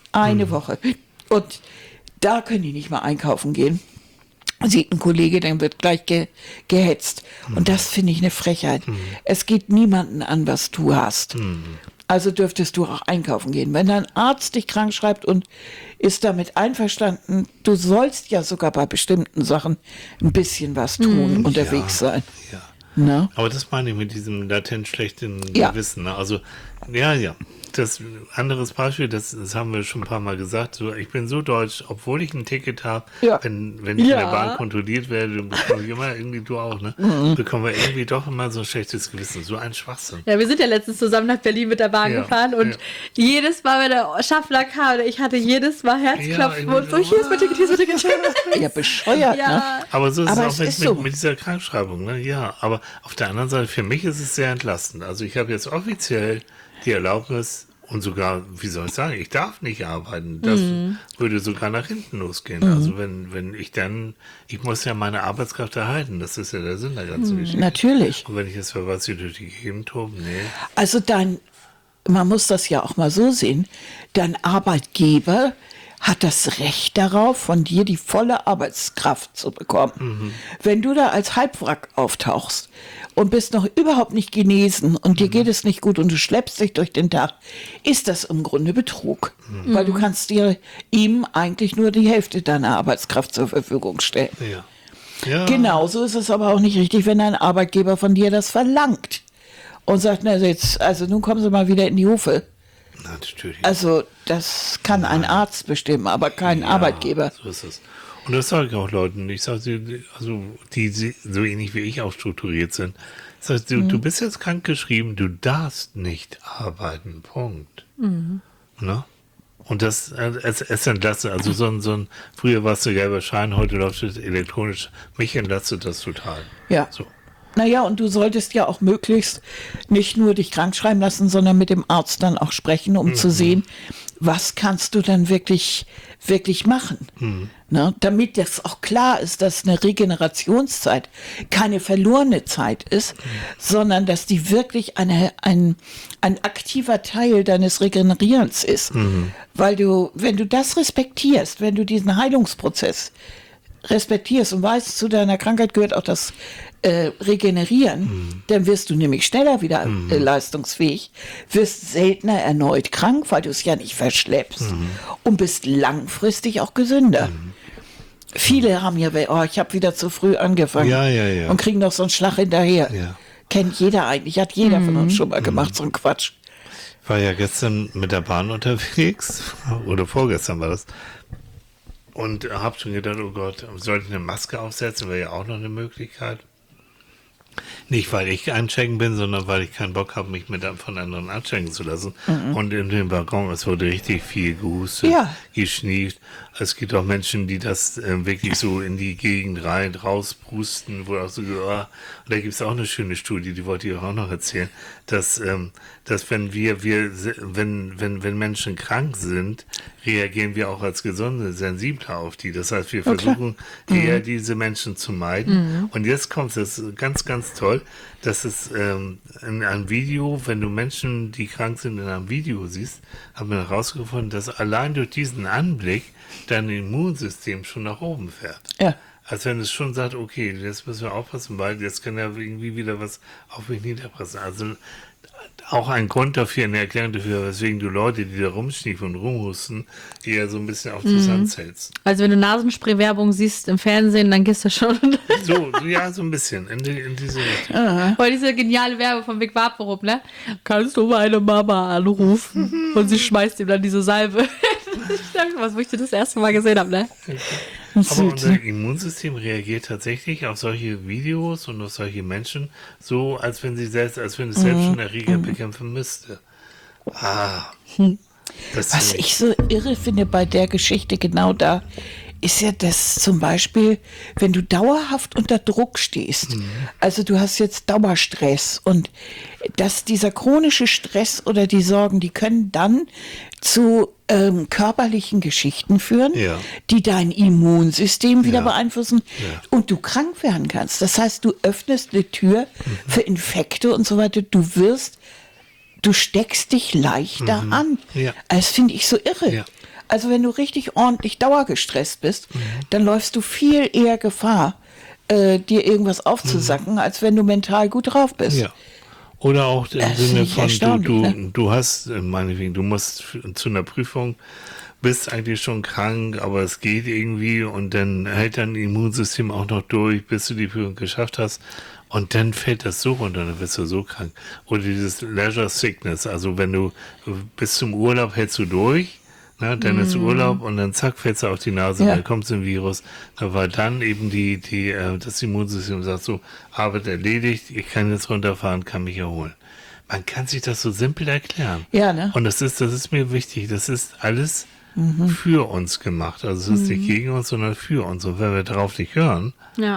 Und da können die nicht mal einkaufen gehen. Sieht ein Kollege, dann wird gleich gehetzt. Und das finde ich eine Frechheit. Es geht niemanden an, was du hast. Also dürftest du auch einkaufen gehen. Wenn dein Arzt dich krank schreibt und ist damit einverstanden, du sollst ja sogar bei bestimmten Sachen ein bisschen was tun, unterwegs sein. Ja. Na? Aber das meine ich mit diesem latent schlechten Ja. Gewissen. Ne? Also, ja. Das anderes Beispiel, das haben wir schon ein paar Mal gesagt. So, ich bin so deutsch, obwohl ich ein Ticket habe, Ja. wenn ich in Ja. der Bahn kontrolliert werde, dann bekomme ich immer irgendwie, du auch, ne? Bekommen wir irgendwie doch immer so ein schlechtes Gewissen. So ein Schwachsinn. Ja, wir sind ja letztens zusammen nach Berlin mit der Bahn Ja, gefahren und ja. jedes Mal, wenn der Schaffner kam, ich hatte jedes Mal Herzklopfen Ja, und so, hier ist mein Ticket, hier ist mein Ticket. Ja, bescheuert, ne? Ja, Aber so ist Aber es auch es ist mit, so. mit dieser Krankschreibung, ne? Ja, aber auf der anderen Seite, für mich ist es sehr entlastend. Also ich habe jetzt offiziell die Erlaubnis und sogar, wie soll ich sagen, ich darf nicht arbeiten. Das würde sogar nach hinten losgehen. Also wenn ich muss ja meine Arbeitskraft erhalten. Das ist ja der Sinn der ganzen Geschichte. Natürlich. Und wenn ich jetzt für was hier durch die Gegend tobe, nee. Also man muss das ja auch mal so sehen, dein Arbeitgeber hat das Recht darauf, von dir die volle Arbeitskraft zu bekommen. Wenn du da als Halbwrack auftauchst und bist noch überhaupt nicht genesen und dir geht es nicht gut und du schleppst dich durch den Tag, ist das im Grunde Betrug. Weil du kannst ihm eigentlich nur die Hälfte deiner Arbeitskraft zur Verfügung stellen. Ja. Ja. Genauso ist es aber auch nicht richtig, wenn ein Arbeitgeber von dir das verlangt und sagt, na jetzt, also nun kommen Sie mal wieder in die Hufe. Natürlich. Also das kann ein Arzt bestimmen, aber kein Arbeitgeber. So ist es. Und das sage ich auch Leuten. Ich sage sie, also die so ähnlich wie ich auch strukturiert sind. Das heißt, du bist jetzt krankgeschrieben, du darfst nicht arbeiten. Punkt. Ne? Und das es entlastet. Also so ein früher warst du gelber Schein, heute läuft es elektronisch. Mich entlastet das total. Ja. So. Naja, und du solltest ja auch möglichst nicht nur dich krank schreiben lassen, sondern mit dem Arzt dann auch sprechen, um zu sehen, was kannst du dann wirklich machen. Ne? Damit das auch klar ist, dass eine Regenerationszeit keine verlorene Zeit ist, sondern dass die wirklich ein aktiver Teil deines Regenerierens ist. Weil wenn du das respektierst, wenn du diesen Heilungsprozess respektierst und weißt, zu deiner Krankheit gehört auch das Regenerieren, dann wirst du nämlich schneller wieder leistungsfähig, wirst seltener erneut krank, weil du es ja nicht verschleppst und bist langfristig auch gesünder. Viele haben ja, ich habe wieder zu früh angefangen Ja. und kriegen noch so einen Schlag hinterher. Ja. Kennt jeder eigentlich, hat jeder von uns schon mal gemacht, so ein Quatsch. Ich war ja gestern mit der Bahn unterwegs, oder vorgestern war das, und habe schon gedacht, oh Gott, sollte ich eine Maske aufsetzen, wäre ja auch noch eine Möglichkeit. Nicht, weil ich ansteckend bin, sondern weil ich keinen Bock habe, mich von anderen anstecken zu lassen. Und in dem Waggon, es wurde richtig viel gehustet, geschnieft. Es gibt auch Menschen, die das wirklich so in die Gegend rauspusten, wo auch so, und da gibt es auch eine schöne Studie, die wollte ich auch noch erzählen, dass wenn wenn Menschen krank sind, reagieren wir auch als Gesunde sensibler auf die. Das heißt, wir versuchen eher diese Menschen zu meiden. Und jetzt kommt es, ganz, ganz toll, dass es in einem Video, wenn du Menschen, die krank sind, in einem Video siehst, haben wir herausgefunden, dass allein durch diesen Anblick dein Immunsystem schon nach oben fährt. Ja. Als wenn es schon sagt, okay, jetzt müssen wir aufpassen, weil jetzt kann ja irgendwie wieder was auf mich niederpressen. Also auch ein Grund dafür, eine Erklärung dafür, weswegen du Leute, die da rumschniefen und rumhusten, eher so ein bisschen auf Distanz hältst. Also wenn du Nasenspray-Werbung siehst im Fernsehen, dann gehst du schon. So ein bisschen in diese Richtung. Weil diese geniale Werbung von Big Vaporub, ne? Kannst du meine Mama anrufen? Und sie schmeißt ihm dann diese Salbe. Ich dachte, was, wo ich das erste Mal gesehen habe, ne? Aber unser Immunsystem reagiert tatsächlich auf solche Videos und auf solche Menschen so, als wenn es selbst schon Erreger bekämpfen müsste. Was ich so irre finde bei der Geschichte genau da, ist ja das zum Beispiel, wenn du dauerhaft unter Druck stehst, also du hast jetzt Dauerstress und dass dieser chronische Stress oder die Sorgen, die können dann zu körperlichen Geschichten führen, die dein Immunsystem wieder beeinflussen und du krank werden kannst. Das heißt, du öffnest eine Tür für Infekte und so weiter. Du steckst dich leichter an. Ja. Das finde ich so irre. Ja. Also wenn du richtig ordentlich dauergestresst bist, dann läufst du viel eher Gefahr, dir irgendwas aufzusacken, als wenn du mental gut drauf bist. Ja. Oder auch im Das Sinne finde ich von, erstaunlich, du hast, meinetwegen, du musst zu einer Prüfung, bist eigentlich schon krank, aber es geht irgendwie und dann hält dein Immunsystem auch noch durch, bis du die Prüfung geschafft hast. Und dann fällt das so runter, dann wirst du so krank. Oder dieses Leisure Sickness, also wenn du bis zum Urlaub hältst du durch, ne, dann ist Urlaub und dann zack, fällst du auf die Nase, dann kommt so ein Virus. Weil dann eben das Immunsystem sagt so, Arbeit erledigt, ich kann jetzt runterfahren, kann mich erholen. Man kann sich das so simpel erklären. Ja, ne? Und das ist mir wichtig, das ist alles für uns gemacht. Also es ist nicht gegen uns, sondern für uns. Und wenn wir darauf nicht hören,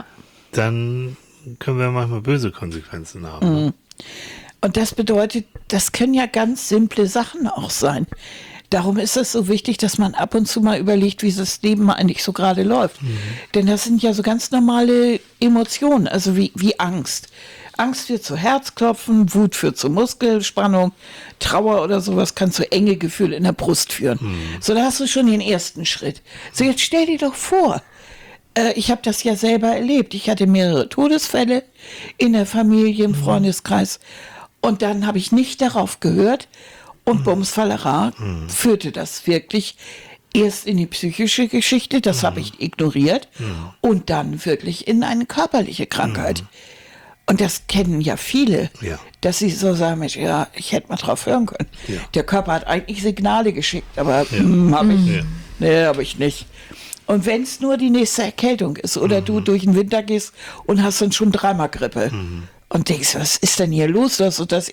dann können wir manchmal böse Konsequenzen haben. Ne? Und das bedeutet, das können ja ganz simple Sachen auch sein. Darum ist es so wichtig, dass man ab und zu mal überlegt, wie das Leben eigentlich so gerade läuft. Denn das sind ja so ganz normale Emotionen, also wie Angst. Angst führt zu Herzklopfen, Wut führt zu Muskelspannung, Trauer oder sowas kann zu enge Gefühle in der Brust führen. So, da hast du schon den ersten Schritt. So, jetzt stell dir doch vor, ich habe das ja selber erlebt. Ich hatte mehrere Todesfälle in der Familie, im Freundeskreis. Und dann habe ich nicht darauf gehört. Und Bumsfallerei führte das wirklich erst in die psychische Geschichte, das habe ich ignoriert, und dann wirklich in eine körperliche Krankheit. Und das kennen ja viele, dass sie so sagen, Mensch, ja, ich hätte mal drauf hören können. Ja. Der Körper hat eigentlich Signale geschickt, aber habe ich, nee, habe ich nicht. Und wenn es nur die nächste Erkältung ist oder du durch den Winter gehst und hast dann schon dreimal Grippe und denkst, was ist denn hier los? Du hast das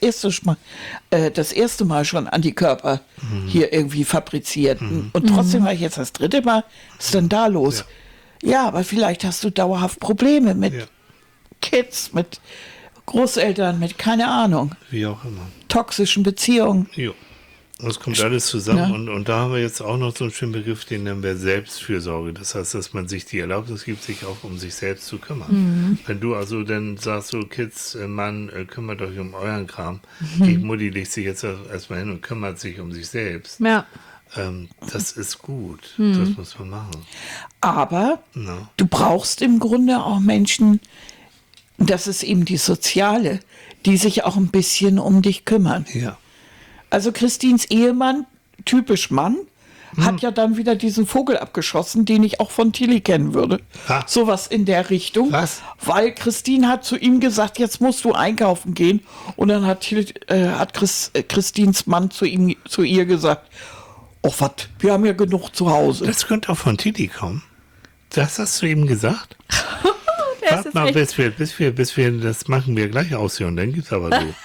erste Mal schon Antikörper hier irgendwie fabriziert. Und trotzdem habe ich jetzt das dritte Mal, was ist denn da los? Ja, aber vielleicht hast du dauerhaft Probleme mit Kids, mit Großeltern, mit keine Ahnung, Wie auch immer. toxischen Beziehungen. Jo. Das kommt alles zusammen und da haben wir jetzt auch noch so einen schönen Begriff, den nennen wir Selbstfürsorge. Das heißt, dass man sich die Erlaubnis gibt, sich auch um sich selbst zu kümmern. Wenn du also dann sagst, so Kids, Mann, kümmert euch um euren Kram. Die Mutti legt sich jetzt erstmal hin und kümmert sich um sich selbst. Ja. Das ist gut. Das muss man machen. Aber du brauchst im Grunde auch Menschen, das ist eben die Soziale, die sich auch ein bisschen um dich kümmern. Ja. Also Christins Ehemann, typisch Mann, hat ja dann wieder diesen Vogel abgeschossen, den ich auch von Tilly kennen würde. Sowas in der Richtung. Was? Weil Christine hat zu ihm gesagt, jetzt musst du einkaufen gehen. Und dann hat Christins Mann zu ihr gesagt, oh was, wir haben ja genug zu Hause. Das könnte auch von Tilly kommen. Das hast du eben gesagt? Warte mal, bis wir, das machen wir gleich aus hier und dann gibt's aber so.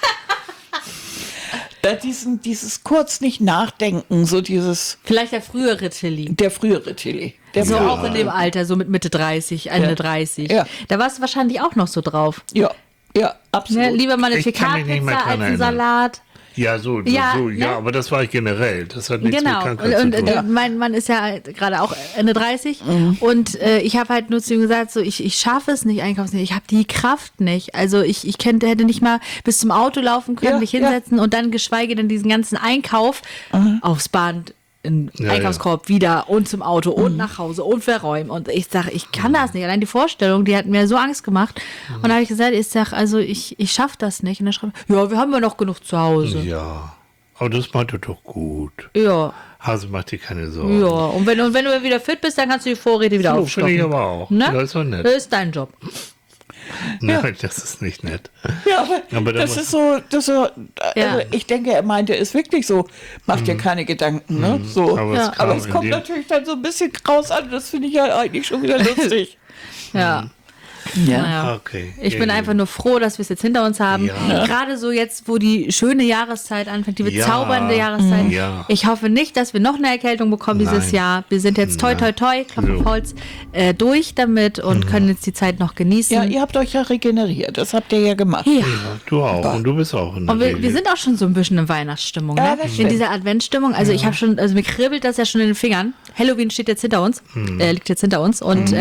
Dieses kurz nicht nachdenken, so dieses... Vielleicht der frühere Tilly. Der frühere Tilly. Der So frühere. auch in dem Alter, so mit Mitte 30, Ende 30. Ja. Da warst du wahrscheinlich auch noch so drauf. Ja, absolut. Ne? Lieber mal eine Ich kann mich nicht mehr TK-Pizza dran als einen erinnern. Salat. Ja, so, Ja, ne? aber das war ich generell. Das hat nichts mit Genau. Krankheit zu Und tun. mein Mann ist ja gerade auch Ende 30 und ich habe halt nur zu ihm gesagt, so ich schaffe es nicht, einkaufen. Ich habe die Kraft nicht. Also ich hätte nicht mal bis zum Auto laufen können, Ja, mich hinsetzen und dann geschweige denn diesen ganzen Einkauf aufs Band, in Einkaufskorb wieder und zum Auto und nach Hause und verräumen. Und ich sage, ich kann das nicht. Allein die Vorstellung, die hat mir so Angst gemacht. Und da habe ich gesagt, ich sage, also ich schaffe das nicht. Und dann schreibt er, ja, wir haben ja noch genug zu Hause. Ja, aber das meint er doch gut. Ja. Hase, mach dir keine Sorgen. Ja, und wenn du wieder fit bist, dann kannst du die Vorräte wieder So, aufstocken. finde ich aber auch. Ne? Das ist doch nett. Das ist dein Job. Nein, das ist nicht nett. Ja, aber da das muss- ist so, Ja. also ich denke, er meinte es wirklich so, mach dir keine Gedanken, ne? So. Aber es kam Aber es in kommt dem- natürlich dann so ein bisschen kraus an, das finde ich ja eigentlich schon wieder lustig. Ja. Ja. Naja. Okay. Ich bin einfach nur froh, dass wir es jetzt hinter uns haben. Ja. Gerade so jetzt, wo die schöne Jahreszeit anfängt, die Ja. bezaubernde Jahreszeit. Ja. Ich hoffe nicht, dass wir noch eine Erkältung bekommen dieses Nein. Jahr. Wir sind jetzt toi, toi, toi, Klopf auf So. Holz, durch damit und können jetzt die Zeit noch genießen. Ja, ihr habt euch ja regeneriert, das habt ihr ja gemacht. Ja. Ja, du auch. Und du bist auch in der Und wir Regel. sind auch schon so ein bisschen in Weihnachtsstimmung, Ja, ne? das In stimmt. dieser Adventsstimmung. Also ich habe schon, also mir kribbelt das ja schon in den Fingern. Halloween steht jetzt hinter uns, liegt jetzt hinter uns und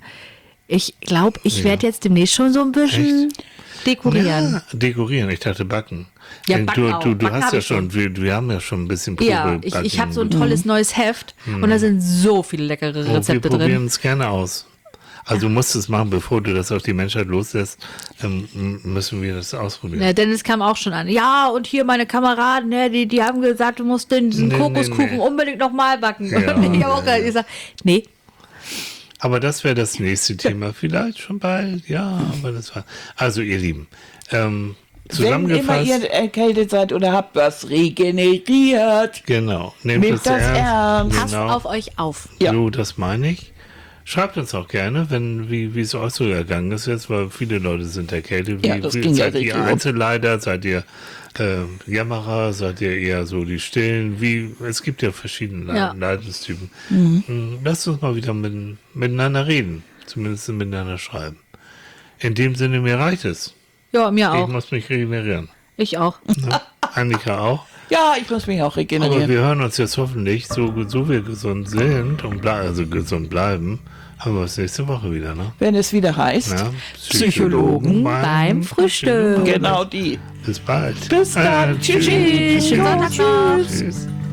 ich glaube, ich werde jetzt demnächst schon so ein bisschen dekorieren. Ja, dekorieren. Ich dachte backen. Ja, Denn backen auch. du Backen hast hab ja ich schon, wir haben ja schon ein bisschen Probe Ja, ich habe so ein tolles neues Heft und da sind so viele leckere Wir Rezepte probieren drin. es gerne aus. Also du musst es machen, bevor du das auf die Menschheit loslässt, müssen wir das ausprobieren. Ja, Dennis kam auch schon an. Ja, und hier meine Kameraden, ne, die haben gesagt, du musst diesen Nee, Kokoskuchen nee. unbedingt nochmal backen. Ja, Und ich habe auch gerade gesagt, nee, Aber das wäre das nächste Thema, vielleicht schon bald. Ja, aber das war. Also ihr Lieben, Wenn immer zusammengefasst. ihr erkältet seid oder habt was regeneriert, Genau. Nehmt Nehmt es das ernst. passt Genau. auf euch auf. Ja. So, das meine ich. Schreibt uns auch gerne, wie es euch so ergangen ist jetzt, weil viele Leute sind erkältet. Ja, das ging ja seid richtig ihr rum. Einzelleider, seid ihr Jammerer, seid ihr eher so die Stillen? Es gibt ja verschiedene Ja. Leidenstypen. Lasst uns mal wieder miteinander reden, zumindest miteinander schreiben. In dem Sinne, mir reicht es. Ja, mir Ich auch. muss mich regenerieren. Ich auch. Ne? Annika auch. ja, ich muss mich auch Aber regenerieren. wir hören uns jetzt hoffentlich, so wir gesund sind und gesund bleiben, haben wir uns nächste Woche wieder, ne? Wenn es wieder heißt, Ja, Psychologen beim Frühstück. genau die. Bis bald. Bis dann. Tschüss. Tschüss. Schönen Sonntag noch. Tschüss.